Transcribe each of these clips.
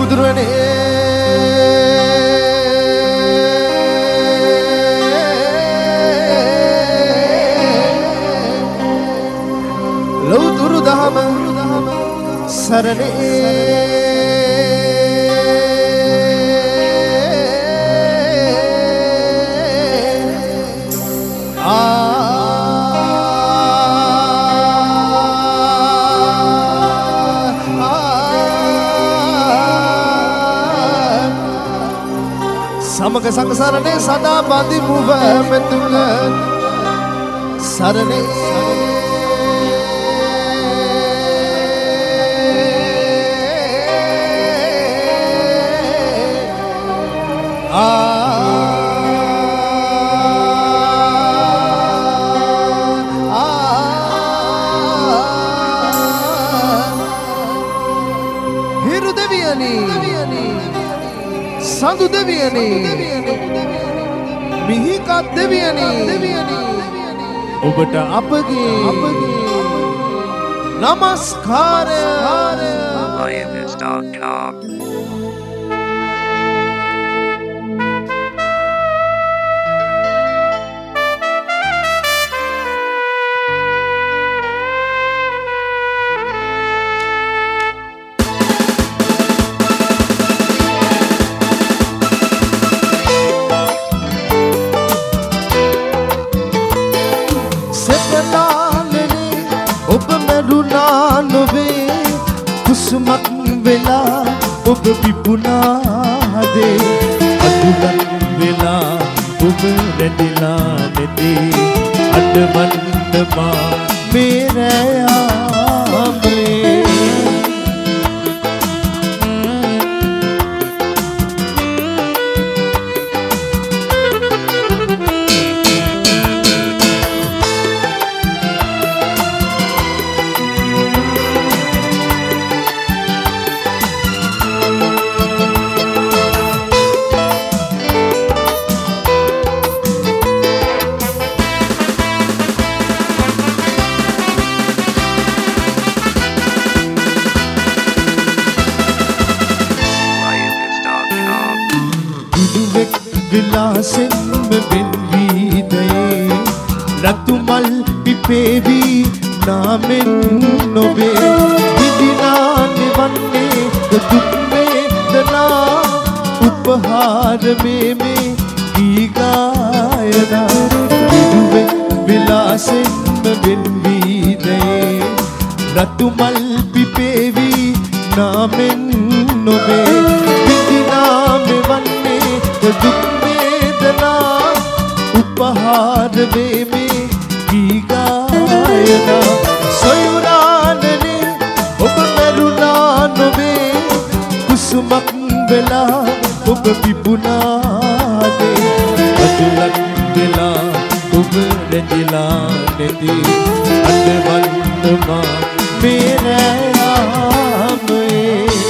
බුදුරනේ ලෞතුරු දහම සරණේ සමග සංසරණේ සදා බඳිමු මෙතුල සරණේ හිරු දෙවියනි සඳු දෙවියනි මිහිකත් දෙවියනි ඔබට අපගේ නමස්කාරය Lioness.com. කුසුමක් වෙලා ඔබ පිපුණාද අදුලක් වෙලා ඔබ රැඳිලා නැතේ අඩවන්න මා මේ රැයාමේ විලාසෙන්ම වෙන්වීදයේ රතුමල් පිපේවි නාමෙන් නොබේ විදිනා නිවන්නේ දුක් වේදනා උපහාර මේ ගීගායනා විදුවේ විලාසෙන්ම වෙන්වීදයේ රතුමල් පිපේවි නාමෙන් නොබේ විදිනා නිවන්නේ දුක් उपहार में गीगायना सोयुरानने ඔබ මරුණා නොවේ කුසුමක් වෙලා ඔබ පිපුණාදේ අදලක් වෙලා ඔබ රැඳිලා නැති අදවන්නවා මේ රැයාමේ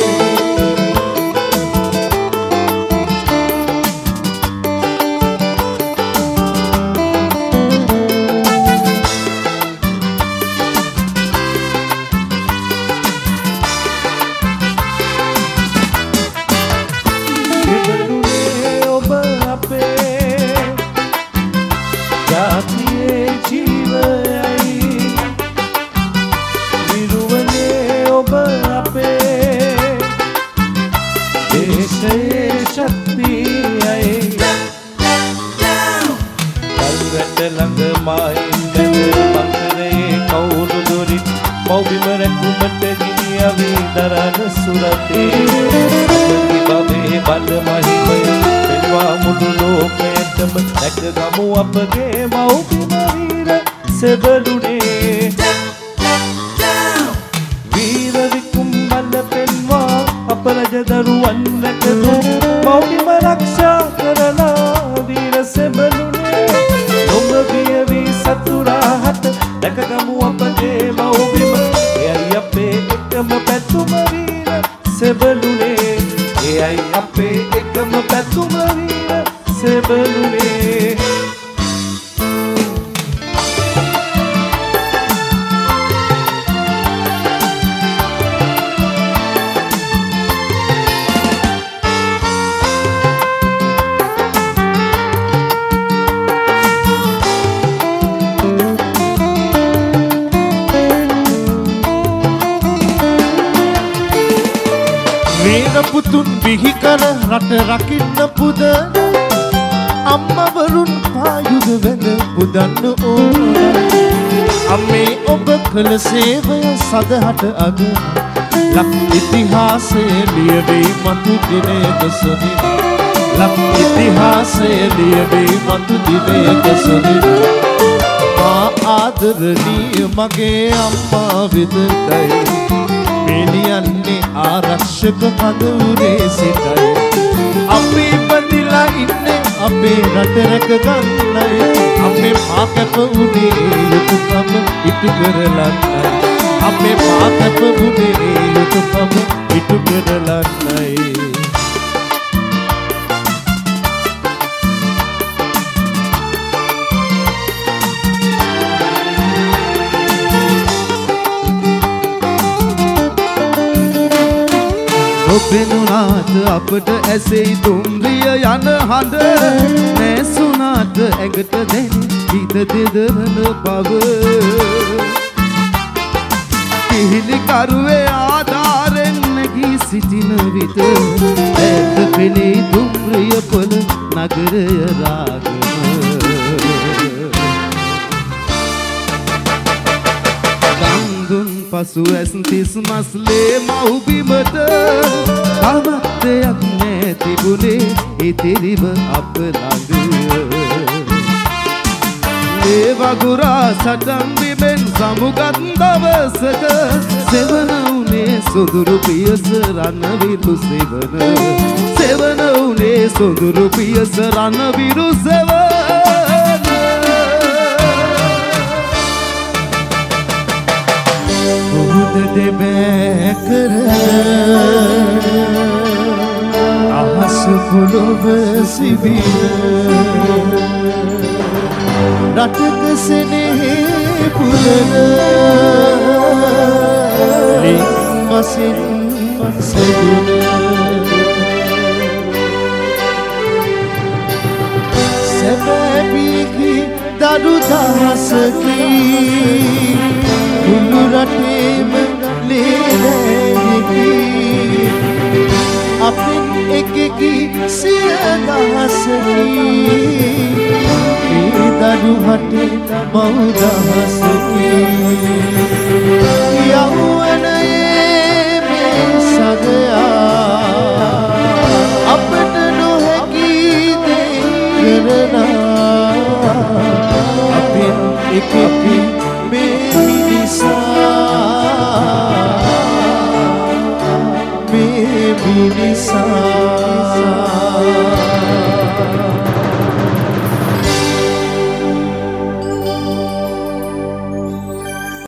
අපගේ මෞපිම වීර සෙබළුනේ වීර විකුම්බල පෙන්වා අප රජ දරුවන් රැකදු මෞපිම රක්ෂා කරලා වීර සෙබළුනේ නොම බිය වී සතුරාහට දැකගමු අපගේ මෞපිම එයයි අපේ එකම පැතුම වීර සෙබළුනේ එයයි අපේ එකම පැතුම වීර සෙබළුනේ සතුන් බිහි කර රට රකින්න පුදන අම්මවරුන් පායුද වැඳ පුදන්න ඕන අම්මේ ඔබ කළ සේවය සදහට අග ලක් ඉතිහාසයේ ලියවේ මතු දිනයක සොදින ලක් ඉතිහාසයේ ලියවේ මතු දිනයක සොදින මා ආදරණීය මගේ අම්මා වෙතයි මෙලියන්නේ ආරක්ෂක කඳවුරේ සිටයි අපි බඳිලා ඉන්නේ අපේ රට රැක ගන්නයි අපේ මා කැප උනේ යුතුයකම ඉටු කරලන්නයි අපේ මා කැප උනේ යුතුයකම ඉටු කරලන්නයි ඔබෙනුනාට අපට ඇසෙයි දුම්රිය යන හඬ නැසුනාට ඇඟට දැනෙන හිත දෙදරන බව පිහිලි කරුවේ ආධාරෙන් නැගී සිටින විට ඇත පෙනේ දුම්රිය පොළ නගරය රාගම පසු ඇස් තිස් මස්ලේ මව්බිමට තවත් දෙයක් නැතිබුණේ ඉතිරිව අප ළඟ ඒ වගුරා සටන් බිමෙන් සමුගත් දවසක සෙවන උනේ සොඳුරු පියස රණවිරු සෙවන සෙවන උනේ සොඳුරු පියස රණවිරු සෙවන දෙබෑ කර අහස පොළොව සිබිල රටක සෙනෙහි පුරන ලින් මසින් සෙදුන සැබෑබීකි දඩු දහසකි කුළු රටේම ලේලැහිකි අපින් එකකි සියදහසකි ඒ දඩු හටේ මව්දහසකි යෞවනයේ මේ සගයා අපට නොහැකි දේ කරනා අපින් එකකි මේ මිනිසා